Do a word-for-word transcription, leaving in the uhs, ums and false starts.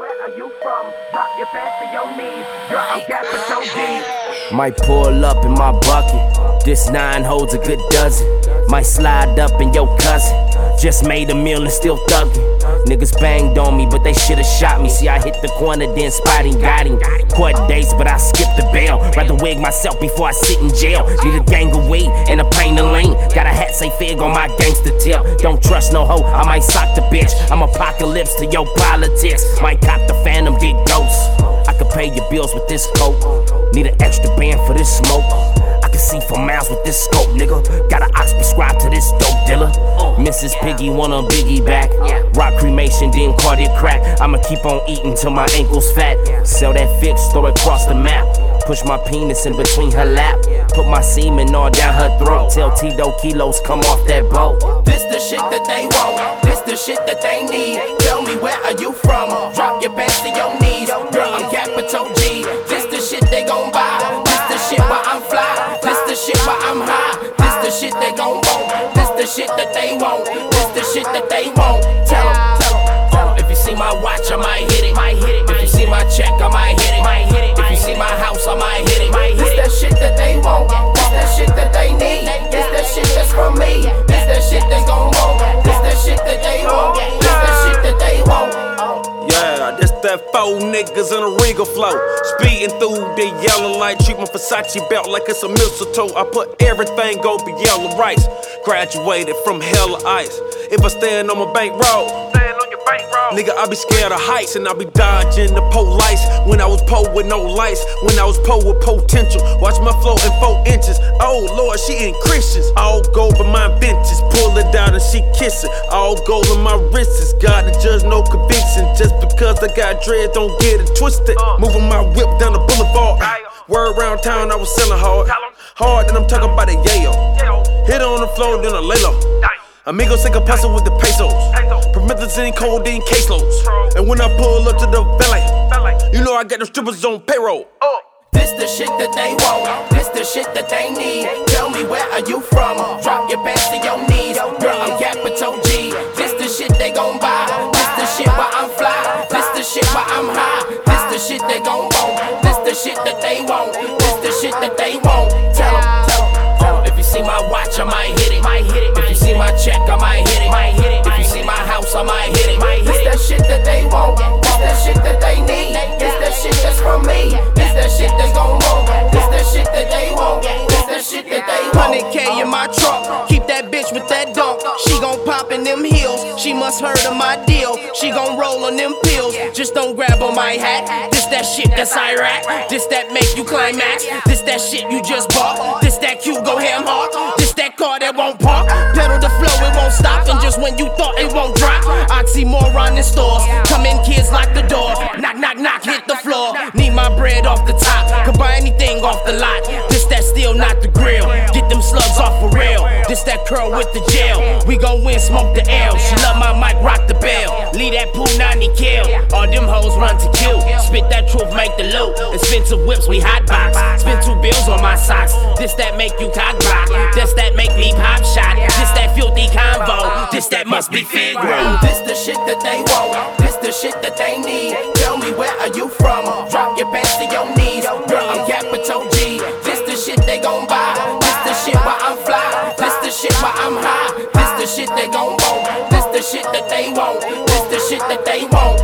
where are you from? Drop your pants to your knees. You're a capital G. Might pull up in my bucket. This nine holds a good dozen. Might slide up in your cousin. Just made a meal and still thuggin'. Niggas banged on me, but they should've shot me. See, I hit the corner, then spotting, got him. Court dates, but I skipped the bail. Rather wig myself before I sit in jail. Need a gang of weed and a pint of lean. Got a hat say fig on my gangster tip. Don't trust no hoe, I might sock the bitch. I'm apocalypse to your politics. Might cop the phantom, big ghost. I could pay your bills with this coke. Need an extra band for this smoke. I can see for miles with this scope, nigga. Got an ox prescribed to this dope dealer. Missus Piggy want a biggie back. Rock cremation, then cardiac crack. I'ma keep on eating till my ankles fat. Sell that fix, throw it across the map. Push my penis in between her lap. Put my semen all down her throat. Tell Tito kilos come off that boat. This the shit that they want. This the shit that they need. Tell me where are you from? Drop your pants to your knees. Girl, I'm capital G. This the shit they gon' buy. This the shit why I'm fly. This the shit why I'm high. This the shit they gon' want. This the shit that they want. This the shit that they want. Tell 'em, tell 'em, tell 'em. If you see my watch, I might hit it. If you see my check, I might hit it. If you see my house, I might hit it. This that shit that they want. This that shit that they need. This that shit that's from me. This that shit they gon' want. This that shit that they want. This that shit that they want. Yeah, this that four niggas in a Regal flow. Speeding through the yellow light, treat my Versace belt like it's a mistletoe. I put everything go be yellow rice. Graduated from hella ice. If I stand on my bankroll, nigga, I be scared of heights and I be dodging the police. When I was po with no lights, when I was po with potential. Watch my flow in four inches. Oh Lord, she ain't Christians. All gold but my benches. Pull it out and she kiss it. All gold in my wrists. God the judge, no conviction. Just because I got dread, don't get it twisted. Moving my whip down the boulevard. Word around town, I was selling hard. Hard, then I'm talking about a yayo. Hit on the floor, then I lay low. Amigos take a puzzle with the pesos. Promethazine, codeine, caseloads. And when I pull up to the valet, you know I got the strippers on payroll. This the shit that they want. This the shit that they need. Tell me where are you from? Drop your pants to your knees. Girl, I'm capital G. This the shit they gon' buy. This the shit why I'm fly. This the shit why I'm high. This the shit they gon' want. This the shit that they want. This the shit that they want. Tell 'em, tell 'em, tell 'em. If you see my watch, I might hit it. If you see my check, I might hit it. If you see my house, I might hit it. This that shit that they want. This that shit that they need. This that shit that's from me. This that shit they gon' want. This that shit that they want. This that shit that they want. one hundred K in my trunk. Keep that bitch with that dunk. She gon' pop in them heels. She must heard of my deal. She gon' roll on them pills. Just don't grab on my hat. This that shit that's Iraq. This that make you climax. This that shit you just bought. This that cute go ham hard. This that car that won't park. Pedal the flow, it won't stop. And just when you thought it won't drop, oxymoron in stores. Come in, kids, lock the door. Knock, knock, knock, hit the floor. Need my bread off the top. Could buy anything off the lot. This that still not the grill. Get them slugs off for real. This that curl with the gel. We gon' win, smoke the L. She love my mic, rock the bell. Leave that pool ninety kill. All them hoes run to kill. Spit that truth, make the loot. Expensive whips, we hot box. Spend two bills on my socks. This that make you cock block. This that make me pop shot. This that filthy convo. This that must be Figaro. This the shit that they want. This the shit that they need. Tell me where are you from? Drop your pants to your knees. Girl, I'm capital G. This the shit they gon' buy. This the shit why I'm fly. This the shit why I'm high. This the shit they gon' want. This the shit that they want. This the shit that they want.